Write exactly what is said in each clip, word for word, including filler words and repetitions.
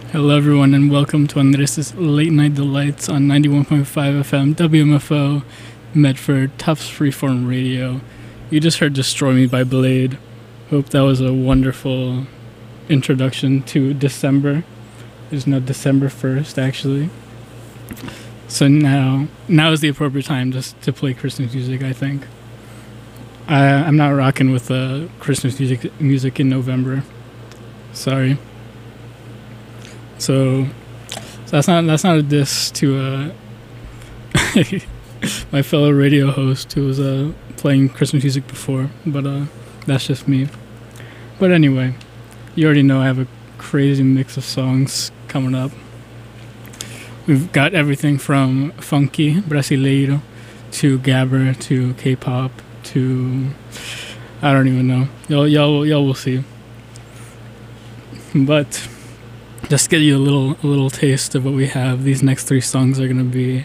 Hello, everyone, and welcome to Andres' Late Night Delights on ninety-one point five F M W M F O, Medford, Tufts Freeform Radio. You just heard Destroy Me by Blade. Hope that was a wonderful introduction to December. There's no December first, actually. So now, now is the appropriate time just to play Christmas music, I think. I, I'm not rocking with uh, Christmas music, music in November. Sorry. So, so that's not that's not a diss to uh, my fellow radio host who was uh, playing Christmas music before, but uh, that's just me. But anyway, you already know I have a crazy mix of songs coming up. We've got everything from funky, brasileiro, to gabber, to K-pop, to I don't even know. Y'all, y'all, y'all will see. But just to get you a little, a little taste of what we have. These next three songs are gonna be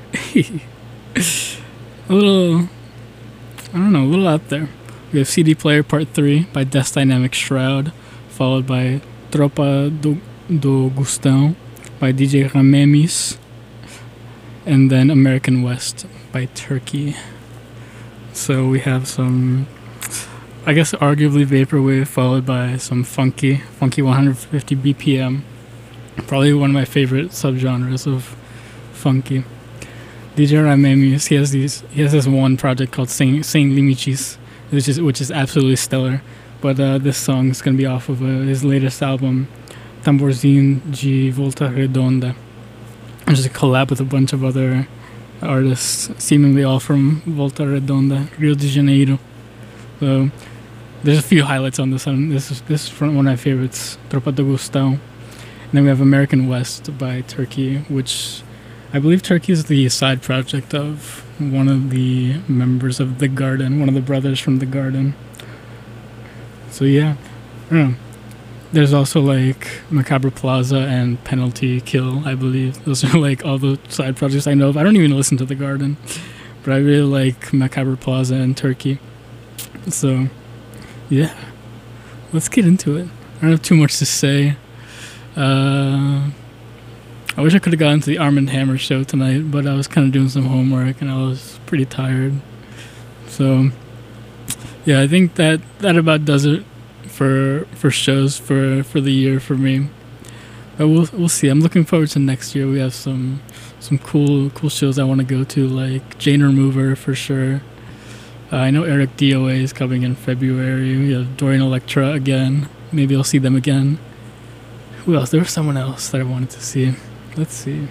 a little, I don't know, a little out there. We have C D Player Part Three by Death Dynamic Shroud, followed by Tropa do, do Gustão by D J Ramemis, and then American West by Turkey. So we have some, I guess, arguably vaporwave, followed by some funky, funky one hundred fifty B P M. Probably one of my favorite subgenres of funky. D J Ramemis, he has these, he has this one project called Sem Limites, which is which is absolutely stellar. But uh, this song is gonna be off of uh, his latest album, Tamborzinho de Volta Redonda, which is a collab with a bunch of other artists, seemingly all from Volta Redonda, Rio de Janeiro. So there's a few highlights on this one. This is this is from one of my favorites, Tropa do Gustão. And then we have American West by Turkey, which I believe Turkey is the side project of one of the members of The Garden, one of the brothers from The Garden. So yeah, I don't know. There's also like Macabre Plaza and Penalty Kill, I believe. Those are like all the side projects I know of. I don't even listen to The Garden, but I really like Macabre Plaza and Turkey. So yeah, let's get into it. I don't have too much to say. Uh, I wish I could have gotten to the Arm and Hammer show tonight, but I was kind of doing some homework and I was pretty tired. So yeah, I think that that about does it for for shows for for the year for me. But we'll we'll see. I'm looking forward to next year. We have some some cool cool shows I want to go to, like Jane Remover for sure. Uh, I know Eric D O A is coming in February. We have Dorian Electra again. Maybe I'll see them again. Who else? There was someone else that I wanted to see. Let's see.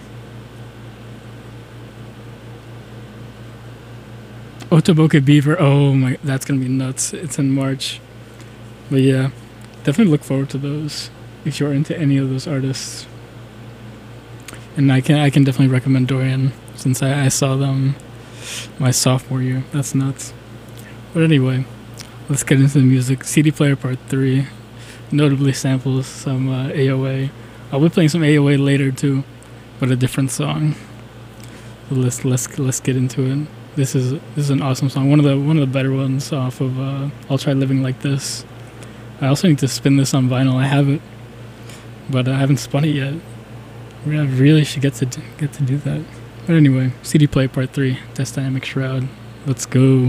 Otoboke Beaver. Oh my, that's gonna be nuts. It's in March. But yeah, definitely look forward to those if you're into any of those artists. And I can I can definitely recommend Dorian since I, I saw them my sophomore year. That's nuts. But anyway, let's get into the music. C D Player Part Three notably samples some uh, A O A. I'll be playing some A O A later too, but a different song. So let's let's let's get into it. This is this is an awesome song. One of the one of the better ones off of uh, I'll Try Living Like This. I also need to spin this on vinyl. I have it, but I haven't spun it yet. I really should get to get to do that. But anyway, C D Player Part Three, Death Dynamic Shroud. Let's go.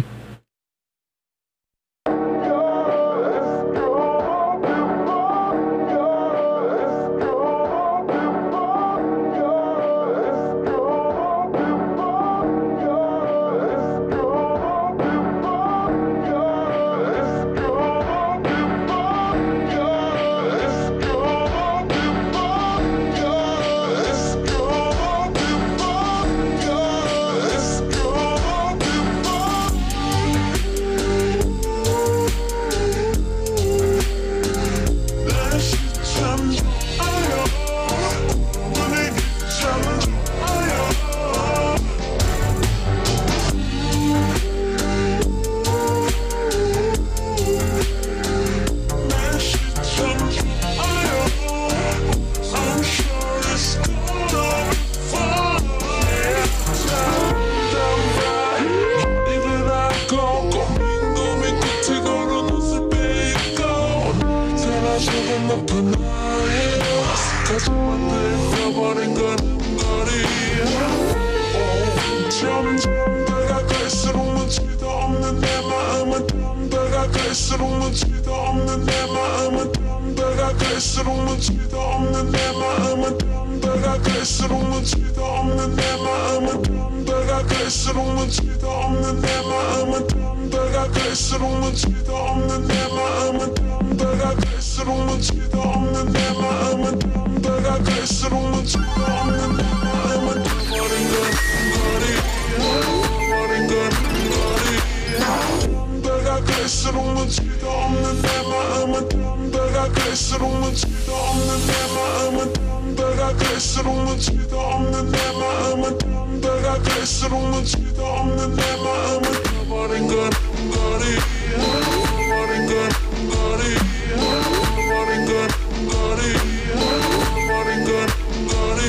갈수록 눈치도 없는 내 마음은 담배가 갈수록 눈치도 없는 내 마음은 담배가 갈수록 눈치도 없는 내 마음은 담배가 갈수록 눈치도 없는 내 마음은 담배가 갈수록 눈치도 없는 내 마음은 담배가 갈수록 눈치도 없는 내 마음은 담배가 갈수록 눈치도 없는 내 마음은 버린 건 거리 버린 건 거리 담배가 갈수록 눈치도 없는 내 마음은 담배가 갈수록 눈치도 없는 내 마음은 담배가 갈수록 눈치도 없는 내 마음은 담배가 갈수록 눈치도 없는 내 마음은 버린 건 거리 버린 건 거리 버린 건 거리 버린 건 거리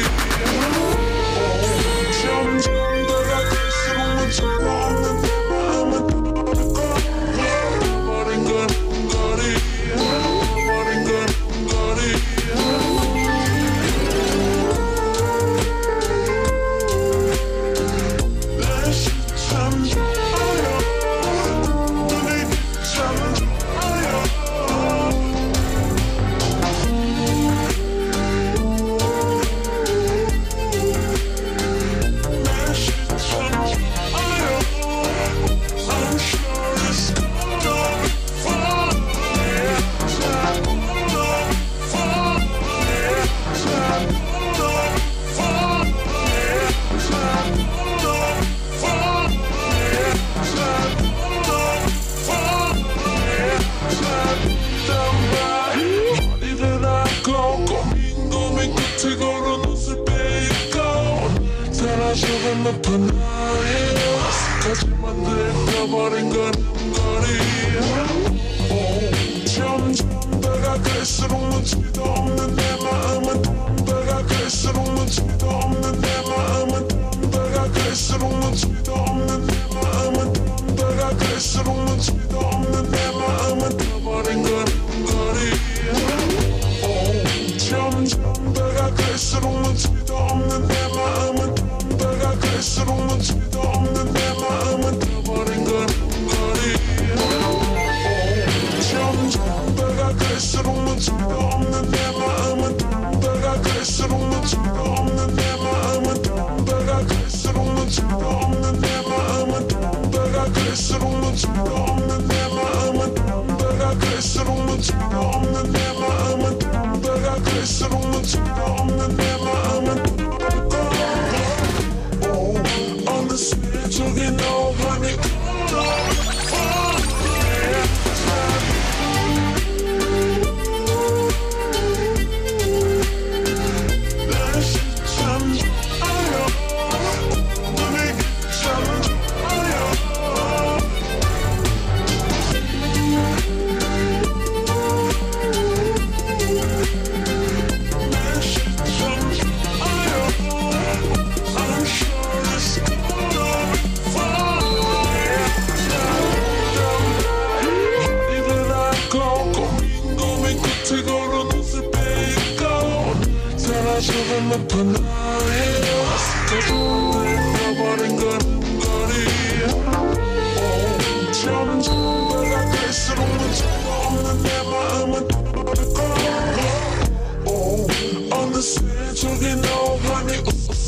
점점 내가 갈수록 눈치도 없는 내 마음은 버린 건 거리 버린 건 거리 날씨 참 좋아요 분위기 참 좋아요 날씨 참 좋아요 I'm sure it's gonna be fun yeah 참 gonna be fun yeah 참 gonna be fun yeah 참 gonna be fun yeah 참 gonna be fun yeah 참 담배 머리를 하고 고민 고민 끝에 걸은 옷을 빼입고 사라져간 높은 나의 어색하게 만들어버린 건 거리 점점 내가 갈수록 눈치도 없는 내 마음은 담배가 갈수록 눈치도 없는 내 마음은 담배가 갈수록 눈치도 없는 내 마음은 담배가 갈수록 눈치도 없는 내 마음은 버린 건 거리 점점 내가 갈수록 눈치도 없는 내 마음은 담배가 갈수록 눈치도 없는 내 마음은 버린 건 거리 점점 내가 갈수록 눈치도 없는 내 마음은 담배가 갈수록 눈치도 없는 내 마음은 담배가 갈수록 눈치도 없는 내 마음은 담배가 갈수록 눈치도 없는 내 마음은 담배가 갈수록 눈치도 없는 내 마음은 담배가 갈수록 눈치도 없는 내 마음은 어느새 저기 너만이 울어 날씨 참 좋아요 분위기 참 좋아요 날씨 참 좋아요 I'm sure it's gonna be fun yeah 머리를 하고 고민 고민 끝에 걸은 옷을 빼입고 사라져간 높은 나의 어색하게 만들어버린 건 거리 점점 내가 갈수록 눈치도 없는 내 마음은 어느새 저기 너만이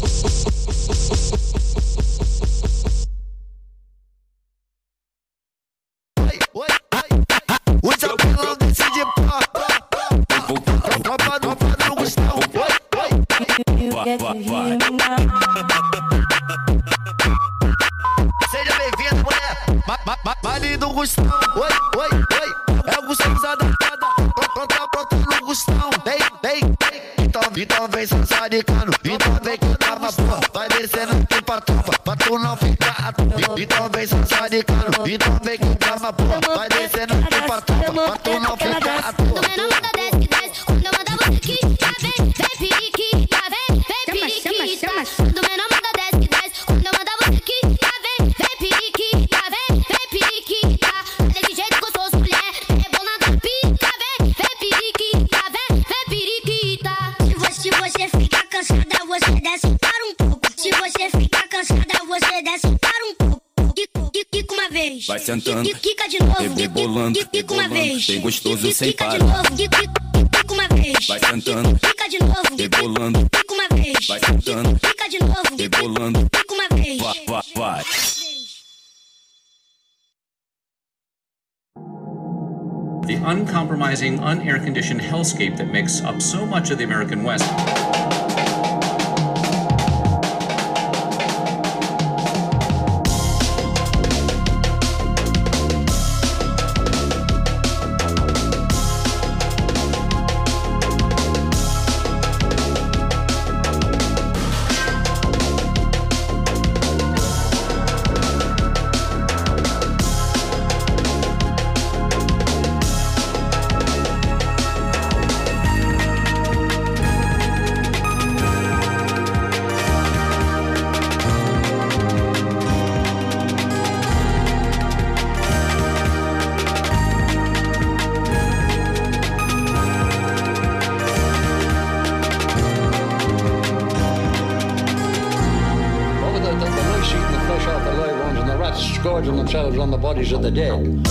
What's up, hello, this is your pop. Papa, no, Papa, no, Gustavo. Seja bem-vindo, mulher. Ma, ma, ma, Baile do Gustavo. Oi, oi, oi. É o Gustavo adaptada. Pronta, pronta no Gustavo. Vem, vem, vem. Então, então vem sassaricando. Então vem cantar na porra. Vai descendo aqui pra tropa. Pra tu não ficar à toa. Então vem sassaricando. Então vem cantar na porra. Vai descendo aqui pra tropa. Pra tu não ficar à toa. Quando eu mando você que já vem, vem periquita, vem, vem periquita. Quando menor manda desce, desce. Quando eu mando você que já vem, vem periquita, vem, vem periquita. Desse jeito gostoso, mulher, é bom na pica, vem, vem periquita, vem, vem periquita. Se você, se você ficar cansada, você desce para um pouco. Se você ficar cansada, você desce para um pouco. Quico, quico, quico uma vez. vez. Vai sentando, Quica de novo. rebolando, Quica uma vez. bem gostoso sem Quica de parar. novo. Quica uma vez. Vai sentando, Quica de novo. rebolando, Quica uma vez. vai sentando, Quica de novo. rebolando, Quica uma vez. vai, vai, vai. The uncompromising, unair-conditioned hellscape that makes up so much of the American West. Scourging themselves on the bodies of the dead.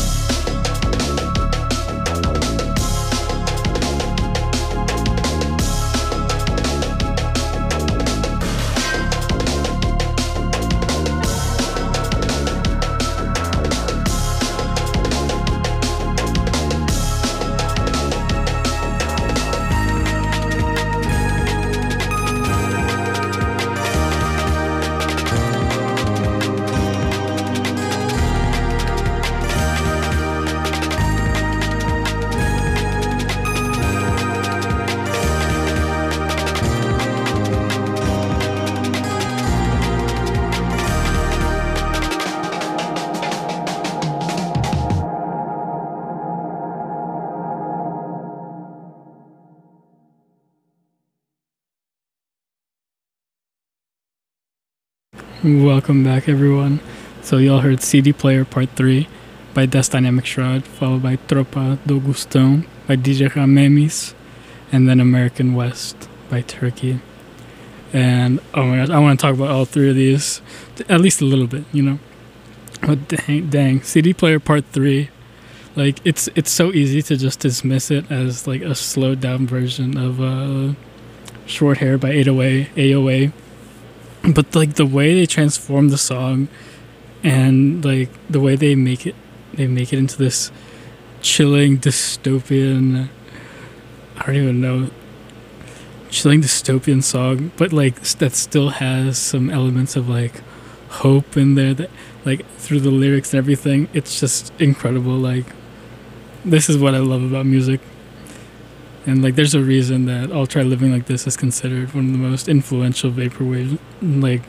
Welcome back, everyone. So y'all heard C D Player Part three by Death Dynamic Shroud, followed by Tropa do Gustão by D J Ramemis, and then American West by Turkey. And oh my gosh, I want to talk about all three of these, at least a little bit, you know. But dang, dang, C D Player Part three, like it's it's so easy to just dismiss it as like a slowed down version of uh, Short Hair by eight oh eight, A O A. But like the way they transform the song, and like the way they make it, they make it into this chilling dystopian. I don't even know. Chilling dystopian song, but like that still has some elements of like hope in there. That like through the lyrics and everything, it's just incredible. Like this is what I love about music. And like, there's a reason that I'll Try Living Like This is considered one of the most influential vaporwave like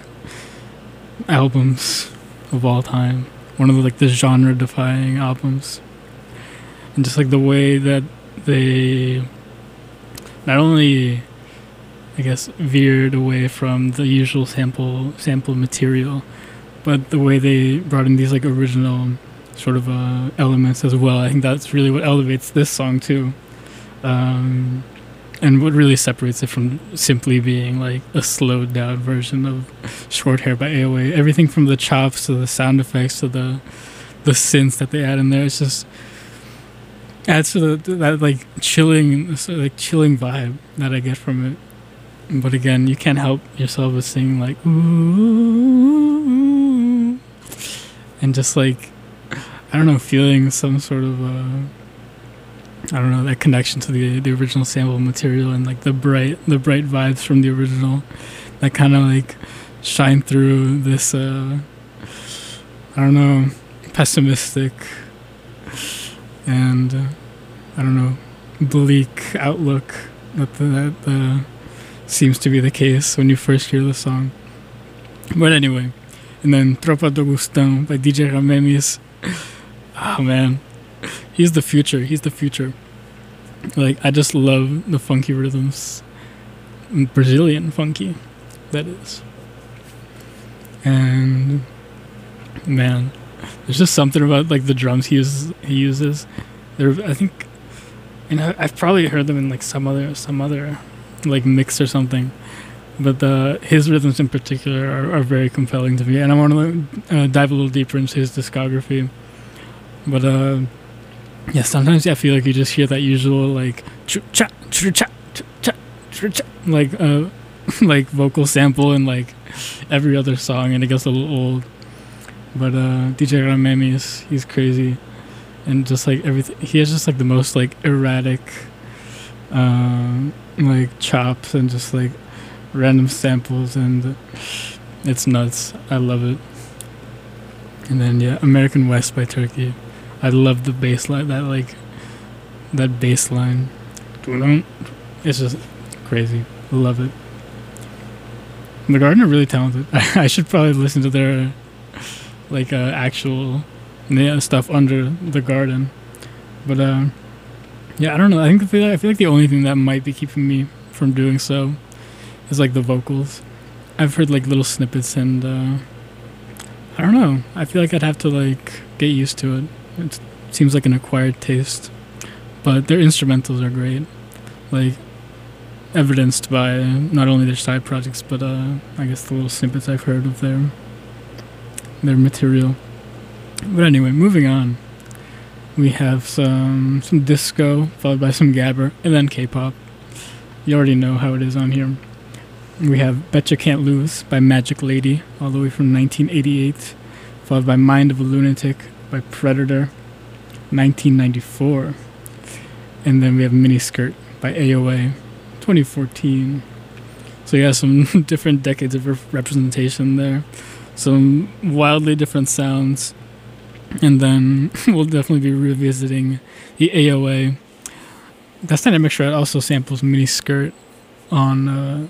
albums of all time. One of the like the genre-defying albums, and just like the way that they not only, I guess, veered away from the usual sample sample material, but the way they brought in these like original sort of uh, elements as well. I think that's really what elevates this song too. Um, and what really separates it from simply being like a slowed down version of Short Hair by A O A. Everything from the chops to the sound effects to the the synths that they add in there, it's just adds to the, that like chilling like chilling vibe that I get from it. But again, you can't help yourself but sing like ooh, and just like I don't know, feeling some sort of uh, I don't know, that connection to the the original sample material, and like the bright the bright vibes from the original that kind of like shine through this uh, I don't know, pessimistic and uh, I don't know, bleak outlook that the, that uh, seems to be the case when you first hear the song. But anyway, and then Tropa do Gustão by D J Ramemis. Oh man, he's the future. He's the future. Like, I just love the funky rhythms. Brazilian funky, that is. And man, there's just something about like the drums he uses. He uses. They're, I think, and I, I've probably heard them in like some other some other like mix or something. But the his rhythms in particular are, are very compelling to me, and I want to uh, dive a little deeper into his discography. But uh, yeah, sometimes I feel like you just hear that usual like cha cha cha cha cha like uh like vocal sample in like every other song, and it gets a little old. But uh, D J Ramemi is he's crazy, and just like everything, he has just like the most like erratic, um, like chops and just like random samples, and it's nuts. I love it. And then yeah, American West by Turkey. I love the bass line, that like that bass line. It's just crazy. Love it. The Garden are really talented. I should probably listen to their like uh, actual yeah, stuff under The Garden. But uh, yeah, I don't know. I think I feel, like, I feel like the only thing that might be keeping me from doing so is like the vocals. I've heard like little snippets, and uh, I don't know. I feel like I'd have to like get used to it. It seems like an acquired taste, but their instrumentals are great. Like evidenced by not only their side projects, but uh, I guess the little snippets I've heard of their their material. But anyway, moving on. We have some some disco, followed by some gabber, and then K-pop. You already know how it is on here. We have Betcha Can't Lose by Magic Lady, all the way from nineteen eighty-eight, followed by Mind of a Lunatic by Predator, nineteen ninety-four. And then we have Miniskirt by A O A, twenty fourteen. So yeah, some different decades of re- representation there. Some wildly different sounds. And then we'll definitely be revisiting the A O A. That's Dynamic Shroud also samples Miniskirt on uh,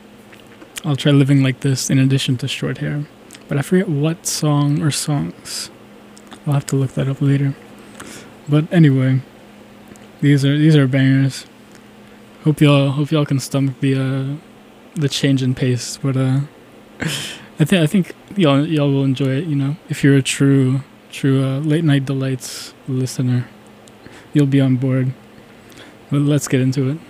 I'll Try Living Like This in addition to Short Hair. But I forget what song or songs. I'll have to look that up later. But anyway, these are these are bangers. Hope y'all hope y'all can stomach the uh, the change in pace. But uh, I think I think y'all y'all will enjoy it. You know, if you're a true true uh, Late Night Delights listener, you'll be on board. But let's get into it.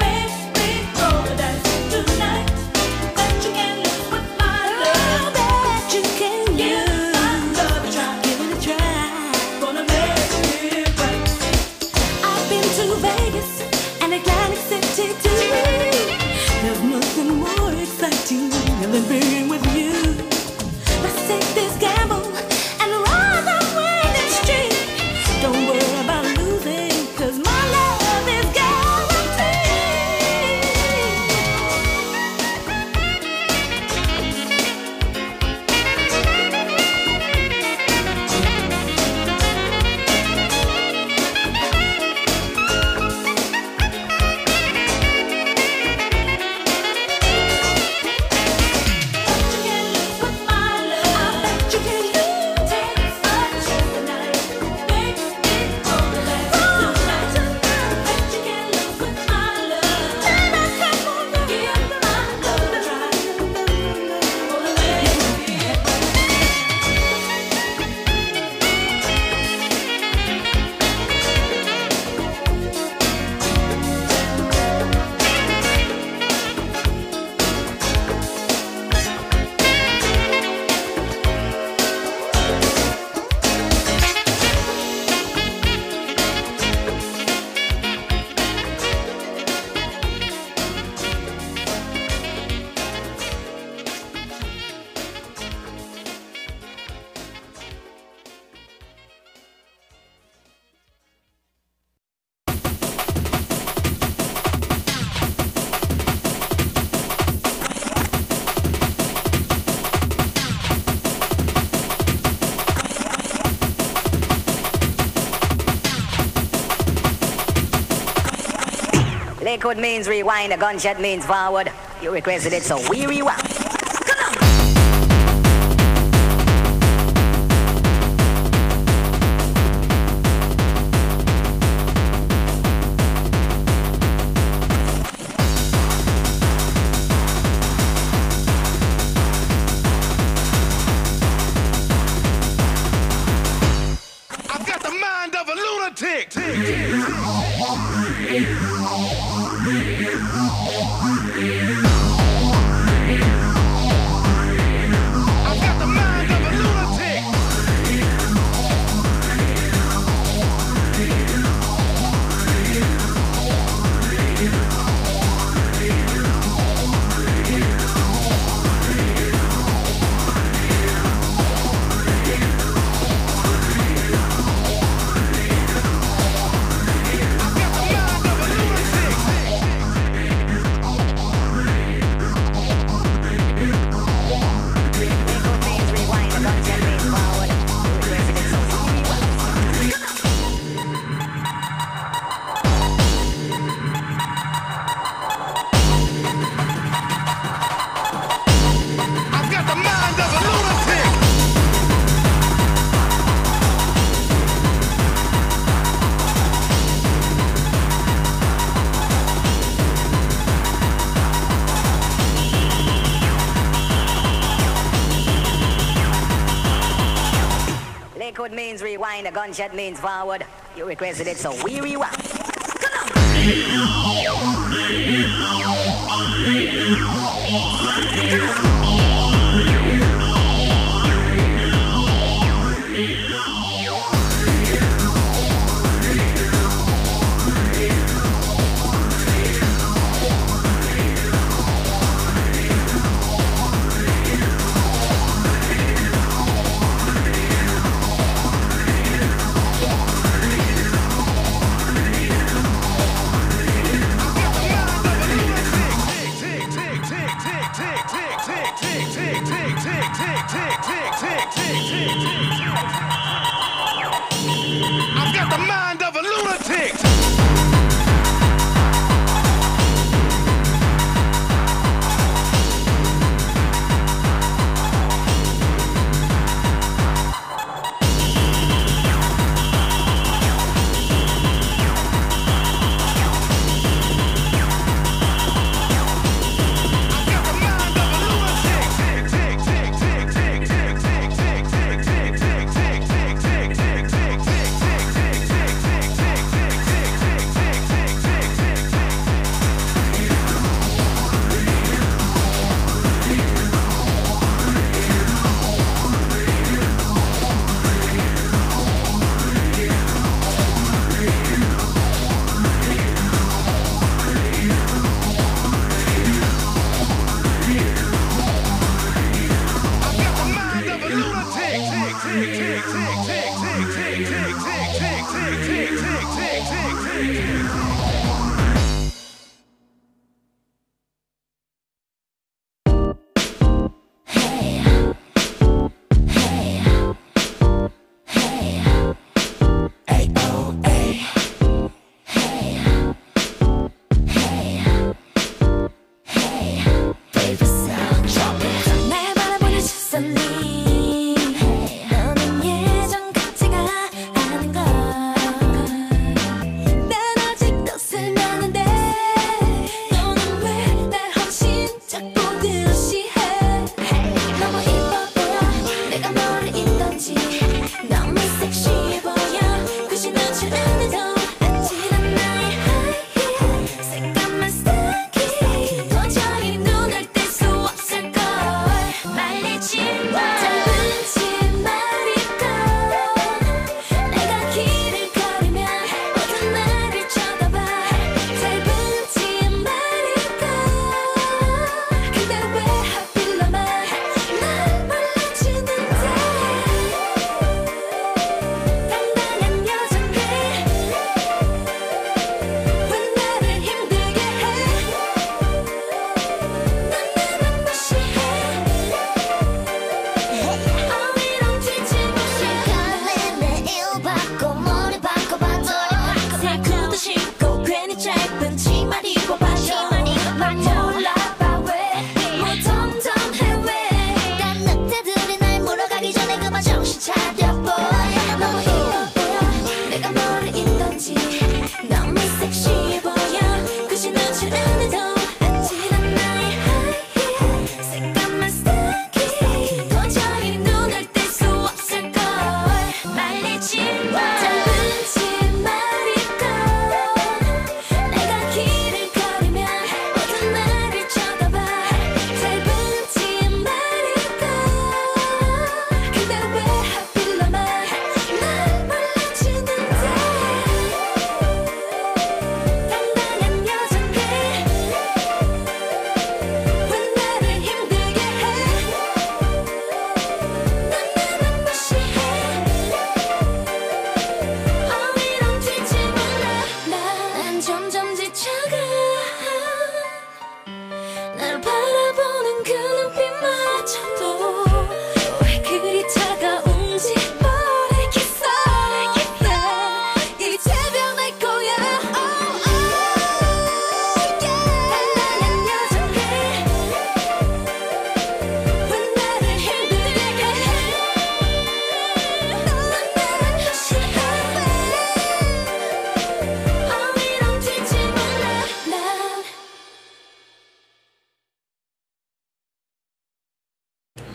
Baby, Liquid means rewind, a gunshot means forward. You requested it, so we rewind. I've got the mind of a lunatic. I've got the mind of a lunatic. Liquid means rewind, a gunshot means forward. You requested it, so we rewind. I've got the mind of a lunatic. 너는 예전 같지가 않은 걸 난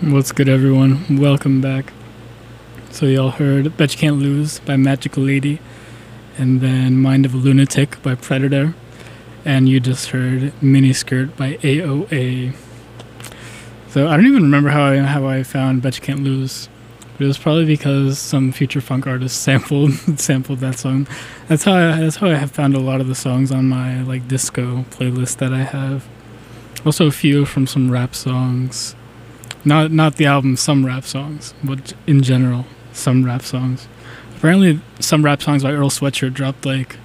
What's good, everyone? Welcome back. So y'all heard Bet You Can't Lose by Magical Lady, and then Mind of a Lunatic by Predator, and you just heard Miniskirt by A O A. So I don't even remember how I how I found Bet You Can't Lose, but it was probably because some future funk artist sampled sampled that song. That's how I, that's how I have found a lot of the songs on my like disco playlist that I have. Also a few from some rap songs. Not not the album, some rap songs, but in general, some rap songs. Apparently, some rap songs by Earl Sweatshirt dropped like,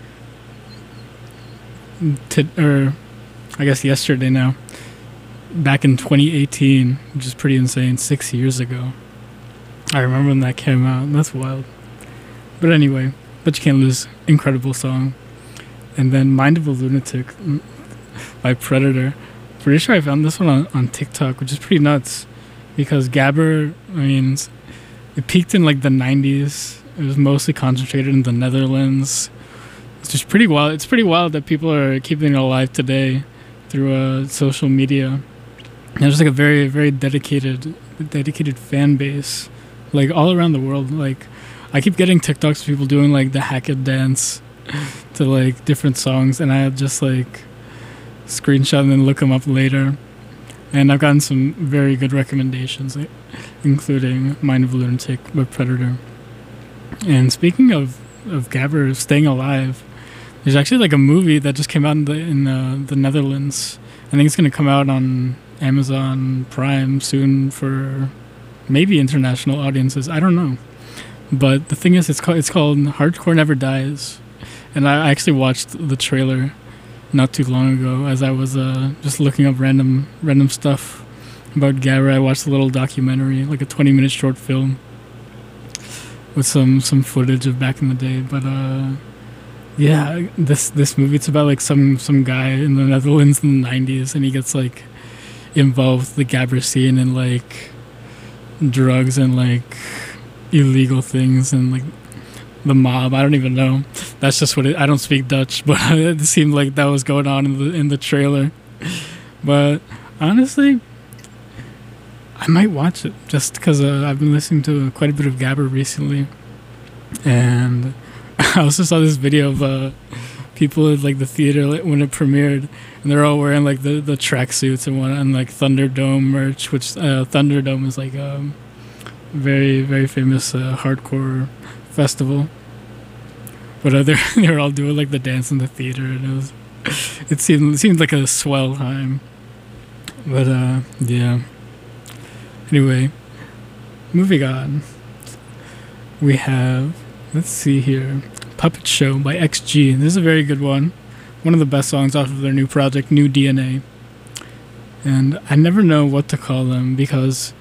t- or I guess yesterday now, back in twenty eighteen, which is pretty insane, six years ago. I remember when that came out, that's wild. But anyway, But You Can't Lose, incredible song. And then Mind of a Lunatic by Predator. Pretty sure I found this one on, on TikTok, which is pretty nuts, because Gabber, I mean, it peaked in like the nineties. It was mostly concentrated in the Netherlands. It's just pretty wild. It's pretty wild that people are keeping it alive today through uh, social media. And there's like a very, very dedicated, dedicated fan base, like all around the world. Like, I keep getting TikToks of people doing like the Hackett dance to like different songs, and I just like screenshot and then look them up later. And I've gotten some very good recommendations, including Mind of a Lunatic by Predator. And speaking of of Gabber staying alive, there's actually like a movie that just came out in the in uh, the Netherlands. I think it's going to come out on Amazon Prime soon for maybe international audiences. I don't know. But the thing is, it's called it's called Hardcore Never Dies, and I actually watched the trailer not too long ago as I was uh, just looking up random random stuff about Gabber. I watched a little documentary, like a twenty minute short film with some, some footage of back in the day. But uh, yeah, this this movie, it's about like some, some guy in the Netherlands in the nineties, and he gets like involved with the Gabber scene and like drugs and like illegal things and like the mob. I don't even know. That's just what it, I don't speak Dutch, but it seemed like that was going on in the in the trailer. But honestly, I might watch it just because uh, I've been listening to quite a bit of Gabber recently, and I also saw this video of uh, people at like the theater like, when it premiered, and they're all wearing like the the tracksuits and one and like Thunderdome merch, which uh, Thunderdome is like a um, very very famous uh, hardcore festival. But uh, they're they're all doing like the dance in the theater, and it was it seemed it seemed like a swell time. But uh, yeah. Anyway, moving on. We have, let's see here, Puppet Show by X G. This is a very good one. One of the best songs off of their new project, New D N A. And I never know what to call them because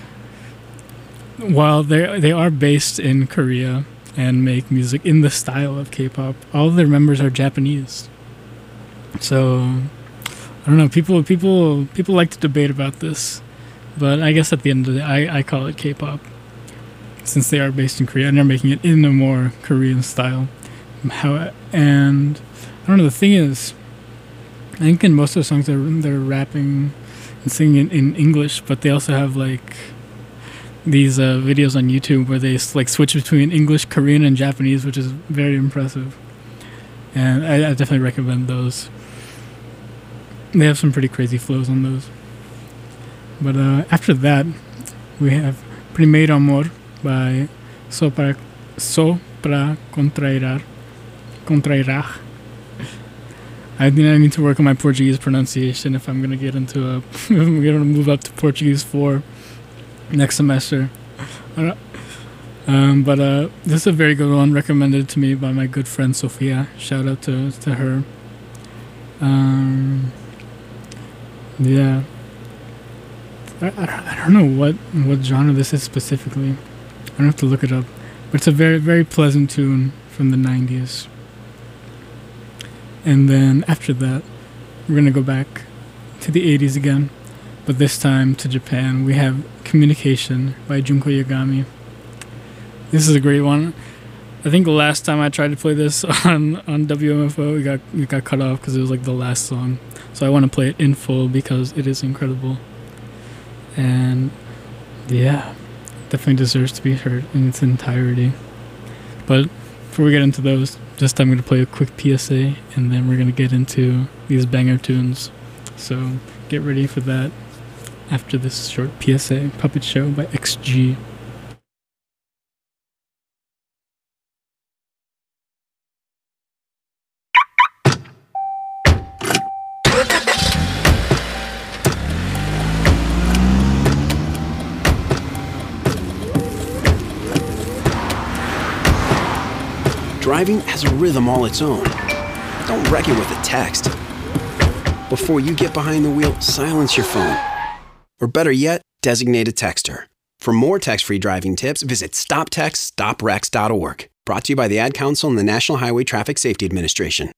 while they they are based in Korea and make music in the style of K-pop, all of their members are Japanese. So I don't know. People people people like to debate about this, but I guess at the end of the day, I, I call it K-pop since they are based in Korea and they're making it in a more Korean style. How and I don't know. The thing is, I think in most of the songs they're they're rapping and singing in, in English, but they also have like these uh, videos on YouTube where they like switch between English, Korean, and Japanese, which is very impressive. And I, I definitely recommend those. They have some pretty crazy flows on those. But uh, after that, we have Primeiro Amor by Sopra, Sopra Contrairar. Contrairar. I think I need to work on my Portuguese pronunciation if I'm gonna get into a. if I'm gonna move up to Portuguese four next semester. Um, but uh, this is a very good one, recommended to me by my good friend Sophia. Shout out to to her. Um, yeah. I, I, I don't know what, what genre this is specifically. I don't have to look it up. But it's a very, very pleasant tune from the nineties. And then after that, we're going to go back to the eighties again. But this time to Japan. We have Communication by Junko Yagami. This is a great one. I think the last time I tried to play this on, on W M F O, it got, it got cut off because it was like the last song. So I want to play it in full because it is incredible. And yeah, definitely deserves to be heard in its entirety. But before we get into those, just I'm going to play a quick P S A, and then we're going to get into these banger tunes. So get ready for that after this short P S A. Puppet Show by X G. Driving has a rhythm all its own. Don't wreck it with a text. Before you get behind the wheel, silence your phone. Or better yet, designate a texter. For more text-free driving tips, visit stop text stop wrecks dot org. Brought to you by the Ad Council and the National Highway Traffic Safety Administration.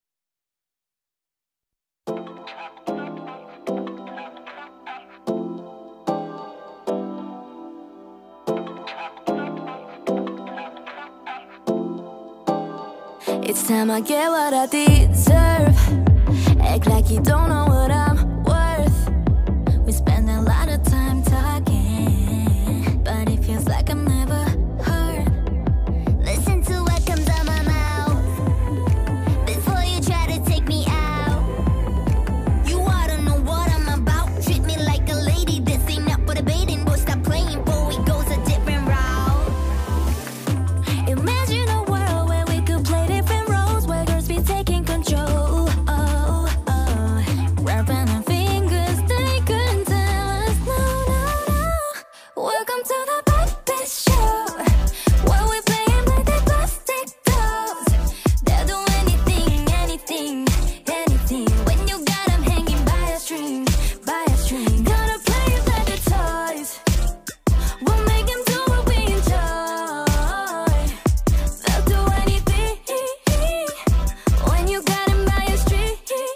It's time I get what I deserve. Act like you don't know what I'm worth. We spend a lot of time talking, but it feels like I'm never heard. Listen to what comes out my mouth before you try to take me out. You ought to know what I'm about. Treat me like a lady. This ain't up for debating. Boy, stop playing, boy, it goes a different route. Imagine a world where we could play different roles, where girls be taking control. Oh, oh. Wrapping our fingers, they couldn't tell us no, no, no. Welcome to the puppet show, where we play them like they plastic dolls. They'll do anything, anything, anything. When you got them hanging by a string, by a string. Gonna play it like the toys. We'll make them do what we enjoy. They'll do anything when you got them by a string.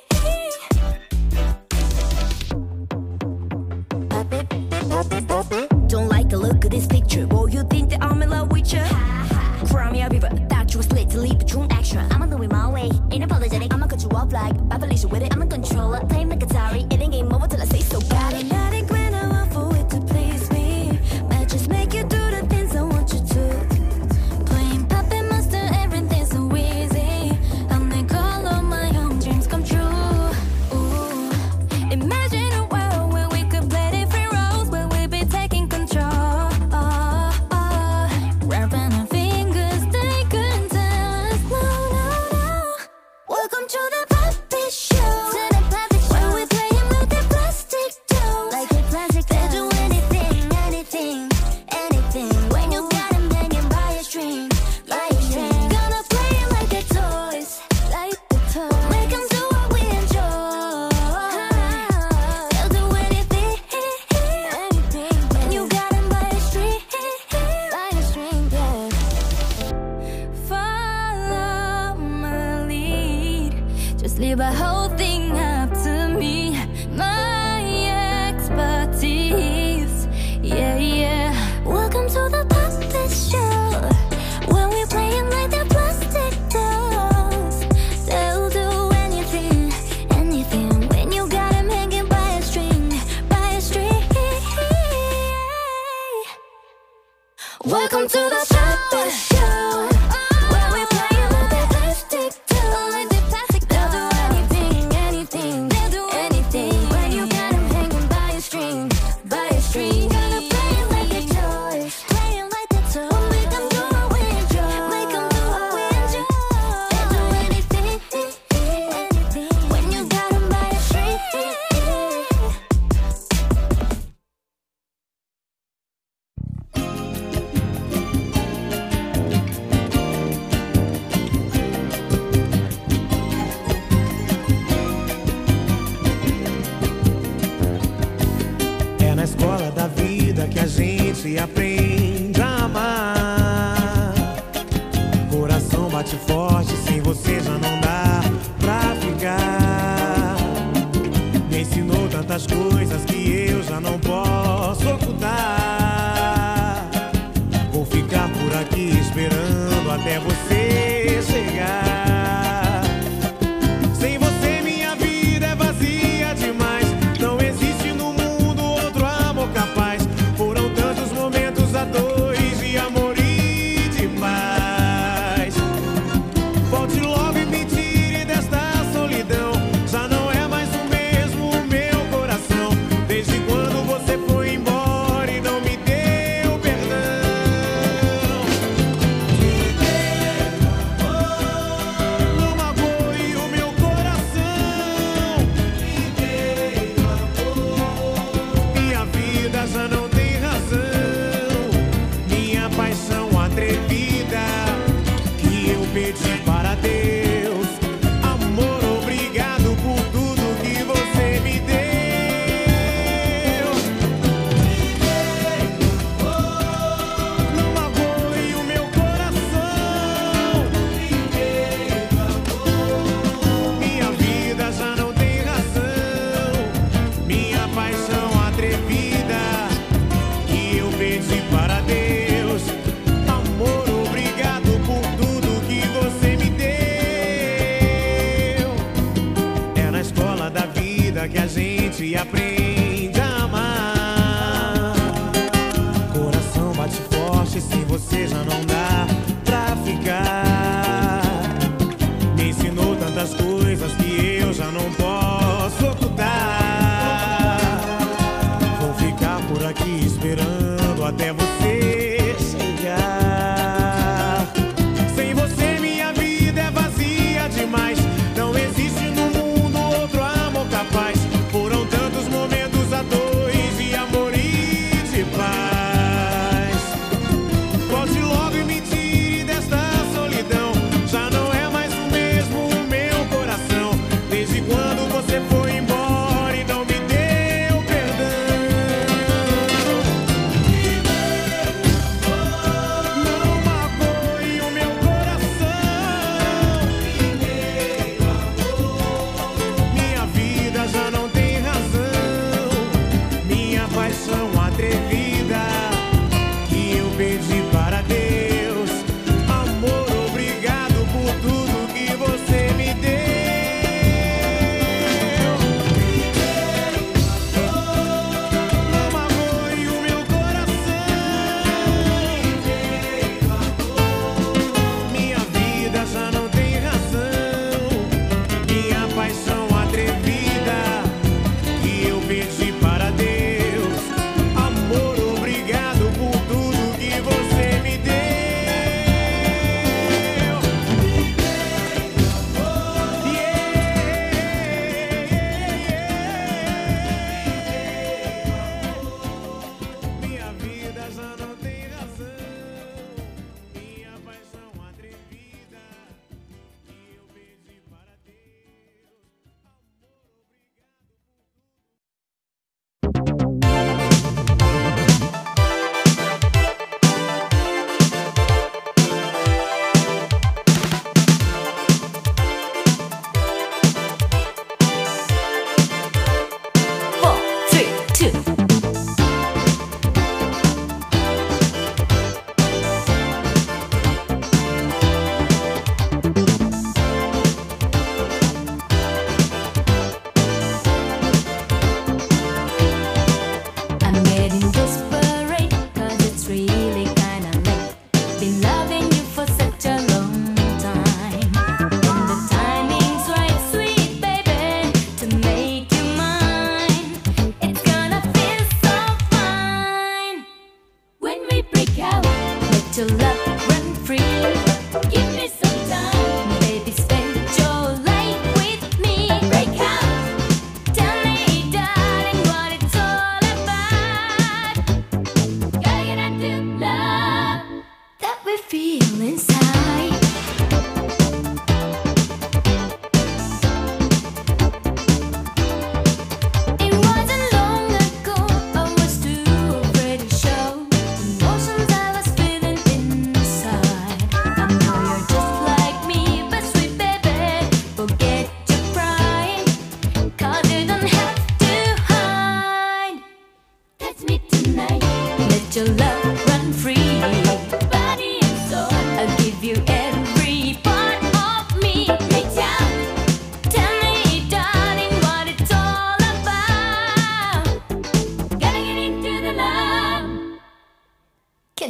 Don't like the look of this picture. Boy, you think that I'm in love with you? Cry me a river, thought you was lit to leave a true extra. I'ma do it my way, ain't apologetic. I'ma cut you off like Papa Lisa with it. I'm a controller, playing like Atari. It ain't game over till I say so. Got it. Automatic when I want for it to please me. Might just make you do the things I want you to. Playing Puppet Master, everything's so easy. I'll make all of my own dreams come true. Ooh. Imagine a world where we could play different roles, where we be taking control. Wrapping our fingers, they couldn't tell us no, no, no. Welcome to the puppet show, where we play them with the plastic dolls. Like they plastic dolls. They'll do anything, anything, anything. When you got them hanging by a string, by a string. Gonna play them like they're toys, like the toys. Make them do what we enjoy. They'll do anything, anything. When you got them by a string, by a string, yeah. Follow my lead. Just leave the whole thing up to me. My expertise, yeah, yeah. Welcome to the puppet show, where we play them like they're plastic dolls. They'll do anything, anything. When you got them hanging by a string, by a string. Welcome to the puppet show, where we play them like they're plastic dolls. They'll do anything, anything, anything. When you got them hanging by a string, by a string. Gonna play them like they're toys, play them like they're toys. Make them do what we enjoy, make them do what we enjoy. They'll do anything, anything. When you got them by a string. É na escola da vida que a gente aprende a amar. Coração bate forte, sem você já não dá pra ficar. Me ensinou tantas coisas que eu já não posso ocultar. Vou ficar por aqui esperando até você chegar. Sem você minha vida é vazia demais. Não existe no mundo outro amor capaz. Foram tantos momentos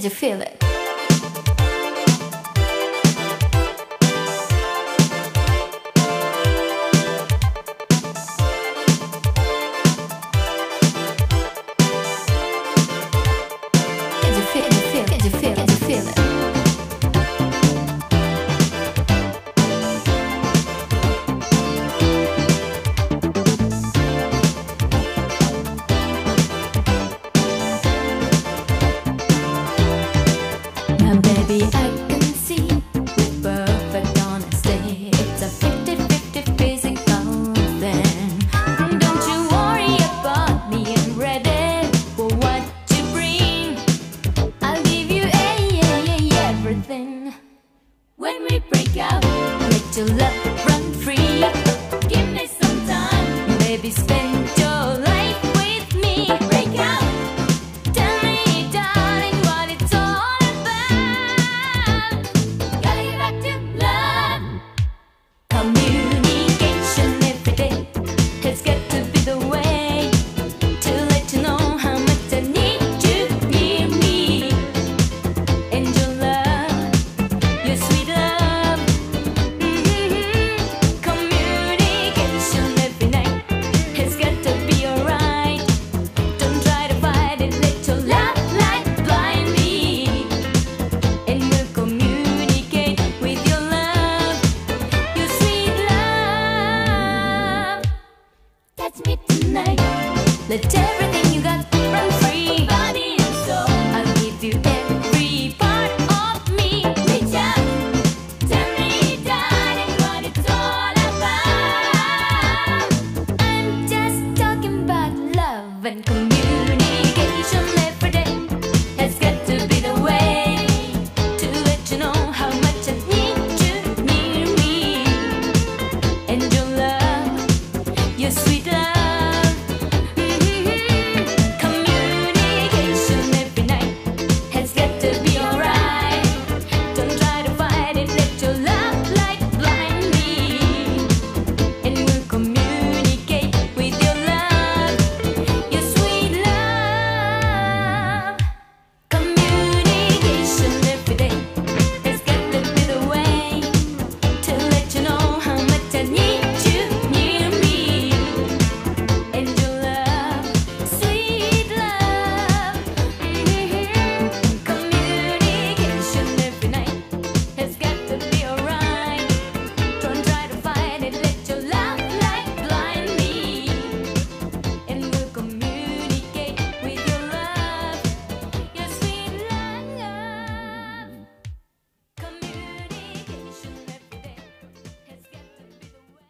Did you feel it? Did you feel it? Did you feel it? Did you feel it? Now baby, I can see with perfect honesty it's a fifty-fifty physical thing. Don't you worry about me, I'm ready for what you bring. I'll give you a, a, a, everything. When we break up, let your love run free. Give me some time, baby, spend your life with me. Break up, tell me, darling, what it's all about. Gotta get back to love. Communication every day has got to be the way to let you know how much I need you near me. And your love, your sweet love. Mhm. Communication every night has got to be alright. Don't try to fight it, let your love light blind me. And we'll communicate with your love, your sweet love. Touch me tonight. Let everything you got run free. Body and soul, I'll give you every part of me. Reach out, tell me, darling, what it's all about. I'm just talking about love and communication every day has got to be the way to let you know how much I need you near me. And your love, your sweet love. Mhm. Communication every night has got to be alright. Don't try to fight it, let your love light blind me. And we'll communicate with your love, your sweet love. Communication every day has got to be the way to let you know how much I need you near me. And your love, sweet love. Mhm. Communication every night has got to be alright. Don't try to fight it, let your love light blind me. And we'll communicate with your love, your sweet love. Communication every day has got to be the way.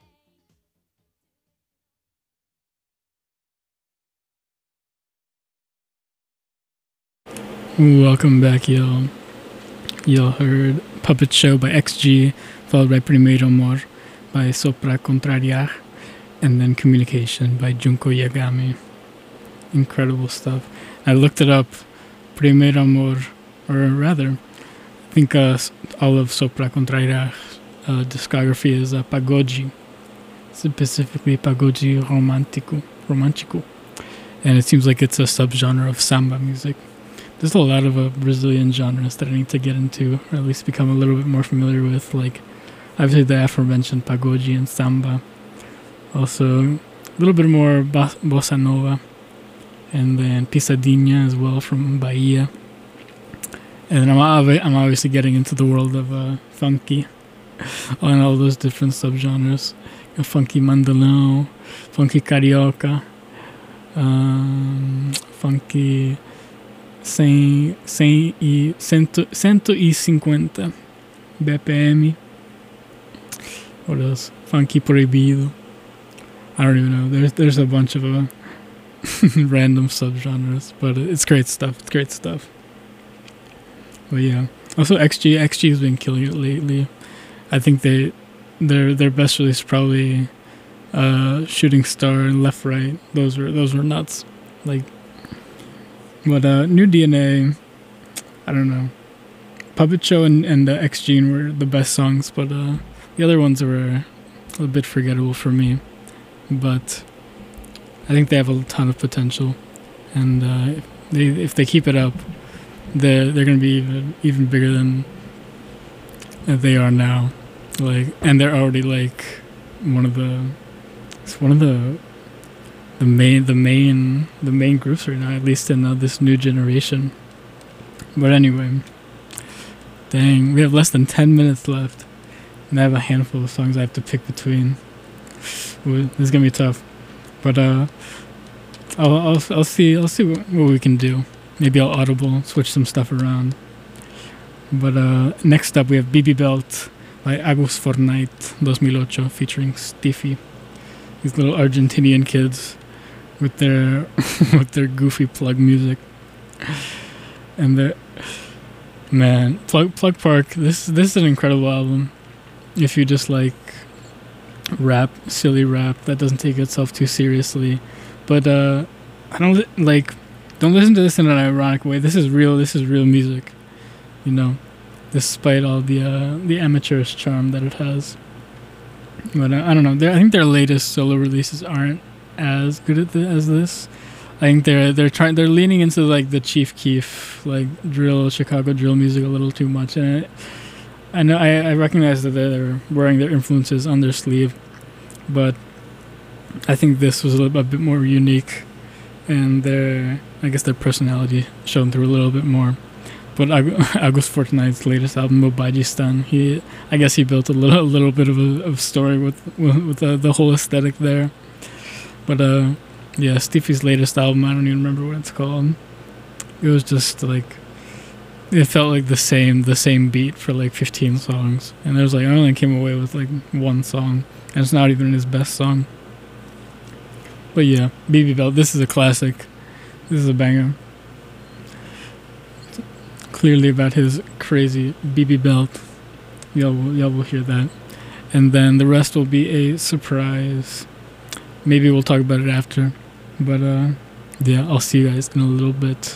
Welcome back, y'all. Y'all heard Puppet Show by X G, followed by Primeiro Amor by Sopra Contrariar, and then Communication by Junko Yagami. Incredible stuff. I looked it up. Primeiro Amor, or rather, I think uh, s- all of Sopra Contrariar's uh, discography is uh, Pagode, specifically Pagode Romantico, Romantico. And it seems like it's a subgenre of samba music. There's a lot of uh, Brazilian genres that I need to get into, or at least become a little bit more familiar with, like obviously the aforementioned pagode and samba. Also, a little bit more bos- bossa nova, and then pisadinha as well from Bahia. And I'm, obvi- I'm obviously getting into the world of uh, funky, on all those different subgenres. Uh, funky mandolão, funky carioca, um, funky cem, cem e, cento, cento e cinquenta B P M. What else? Funky proibido. I don't even know. There's there's a bunch of uh, random subgenres, but it's great stuff. It's great stuff. But yeah, also X G X G has been killing it lately. I think they their their best release is probably uh, Shooting Star and Left Right. Those were those were nuts. Like, but uh, New D N A, I don't know. Puppet Show and and uh, X Gene were the best songs, but uh, the other ones were a bit forgettable for me. But I think they have a ton of potential, and uh, if they if they keep it up, they're they're gonna be even even bigger than they are now. Like, and they're already like one of the it's one of the the main the main the main groups right now, at least in uh, this new generation. But anyway, dang, we have less than ten minutes left, and I have a handful of songs I have to pick between. Ooh, this is gonna be tough, but uh, I'll I'll I'll see I'll see what, what we can do. Maybe I'll audible switch some stuff around. But uh, next up we have B B Belt by Agus Fortnite two mil ocho featuring Stiffy. These little Argentinian kids with their with their goofy plug music. And the man, Plug Plug Park, this this is an incredible album. If you just like rap, silly rap that doesn't take itself too seriously. But uh I don't li- like don't listen to this in an ironic way. This is real, this is real music. You know, despite all the uh, the amateurish charm that it has. But uh, I don't know. They're, I think their latest solo releases aren't as good at the, as this. I think they're they're trying they're leaning into like the Chief Keef like drill Chicago drill music a little too much, and I, I know I, I recognize that they're wearing their influences on their sleeve, but I think this was a, little, a bit more unique, and their I guess their personality shone through a little bit more. But Agus Fortnite's latest album, Mobajistan, he I guess he built a little a little bit of a of story with with, with the, the whole aesthetic there. But uh, yeah, Stiffy's latest album, I don't even remember what it's called. It was just like it felt like the same the same beat for like fifteen songs, and there was like I only came away with like one song, and it's not even his best song. But yeah, B B Belt, this is a classic. This is a banger. Clearly about his crazy B B Belt. Y'all will, y'all will hear that. And then the rest will be a surprise. Maybe we'll talk about it after. But uh, yeah, I'll see you guys in a little bit.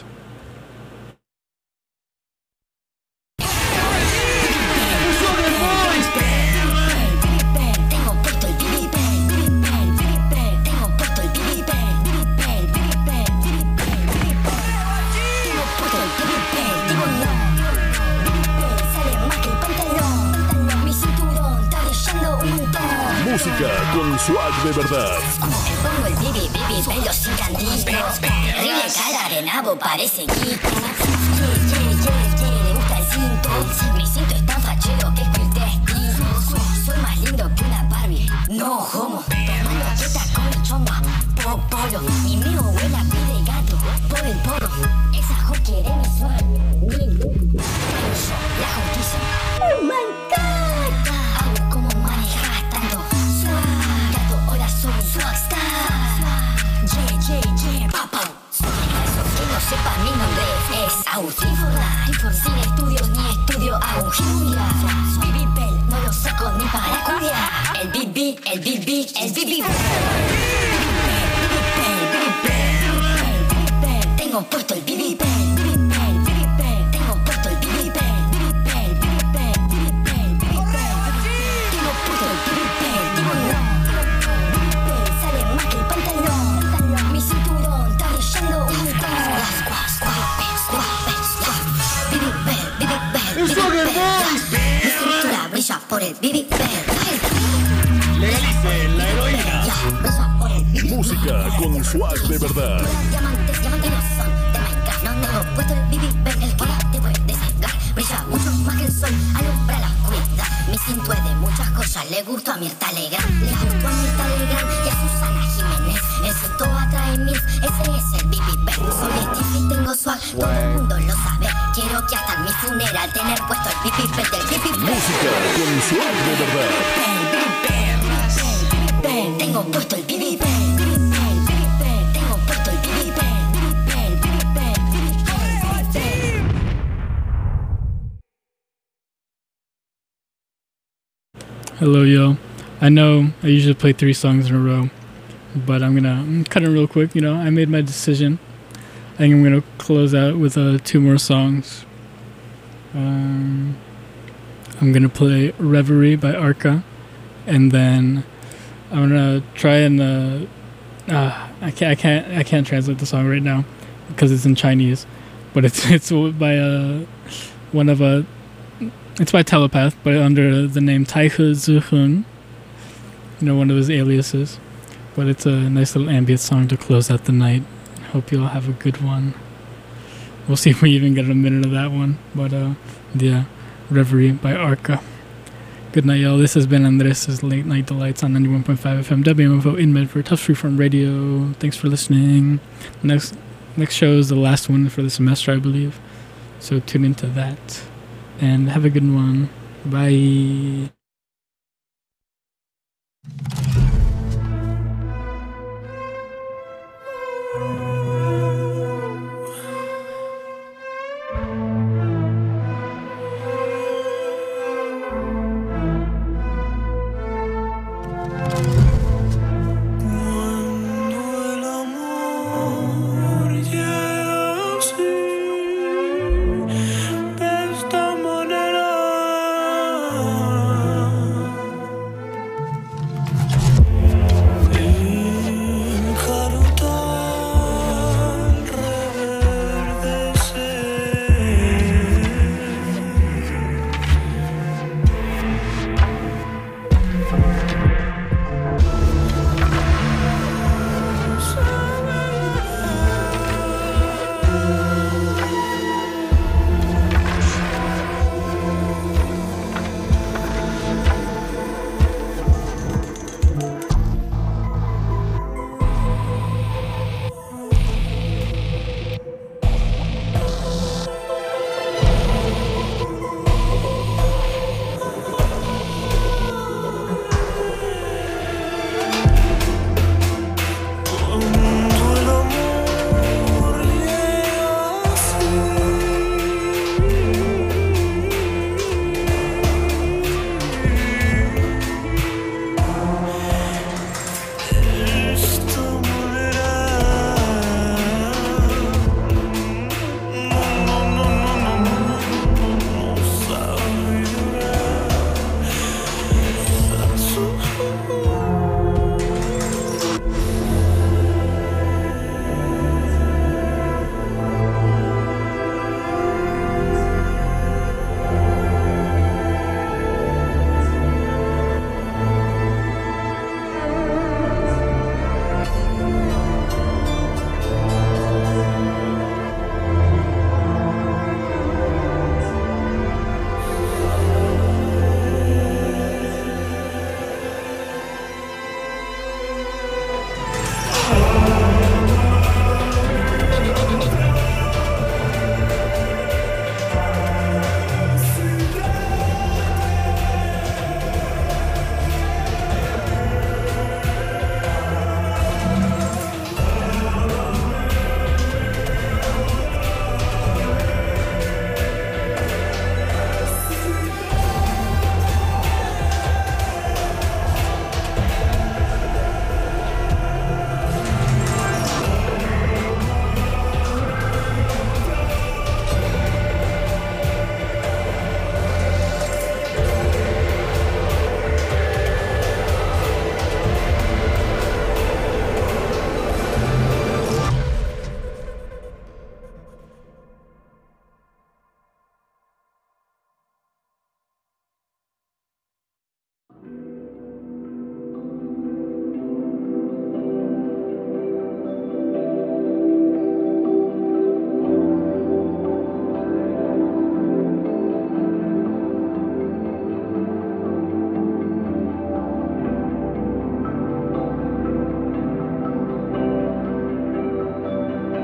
Música con swag de verdad. Me pongo el bibi, bibi, pelo sin candito. Horrible cara de nabo, parece Kiko. Yeah, yeah, yeah, yeah, le gusta el cinto. Mi cinto es tan fachero que es que el testigo. Soy más lindo que una Barbie, no homo. Tomando teta con el chombo, po, polo. Mi meo abuela pide gato, por el polo. Esa jo quiere mi swag. La justicia. Oh my God. Hago como manejas tanto. Swagstar, yeah, yeah, yeah, papá. Que no sepa mi nombre es Agustín Fortnite. Sin estudios ni estudio hago gira. B B Bell no lo saco ni para cuidar. El B B, el B B, el B B Bell. Tengo puesto el B B Bell. Tengo puesto el B B Bell. Tengo puesto el B B Bell. Mi cinturón está brillando un Mi cintura brilla por el B B Bell. Legalice la heroína. Música con swag de verdad. Diamantes, diamantes no son de Minecraft. No tengo puesto el B B Bell, el que te puede cegar. Brilla mucho más que el sol, alumbra la oscuridad. Mi cinto es de muchas cosas, le gustó a Mirta Legrand. Le gustó a Mirta Legrand y a Susana Jiménez. El cinto atrae mil, ese es el B B Bell. Soy Stiffy, tengo swag, todo el mundo lo sabe. Quiero que hasta en mi funeral tener puesto el B B Bell del B B Bell. Música con swag de verdad. Tengo puesto el B B Bell. Tengo puesto el B B Bell. Hello, yo. I know I usually play three songs in a row, but I'm gonna I'm cut it real quick. You know, I made my decision. I think I'm gonna close out with uh, two more songs. Um, I'm gonna play Reverie by Arca, and then I'm gonna try and uh, uh, I can't I can't I can't translate the song right now because it's in Chinese, but it's it's by uh, one of a. It's by Telepath, but under the name Taihe Ziheng. You know, one of his aliases. But it's a nice little ambient song to close out the night. Hope you all have a good one. We'll see if we even get a minute of that one. But uh, yeah, Reverie by Arca. Good night, y'all. This has been Andres' Late Night Delights on ninety-one point five F M W M F O in Medford, Tufts Freeform Radio. Thanks for listening. Next next show is the last one for the semester, I believe. So tune into that. And have a good one. Bye.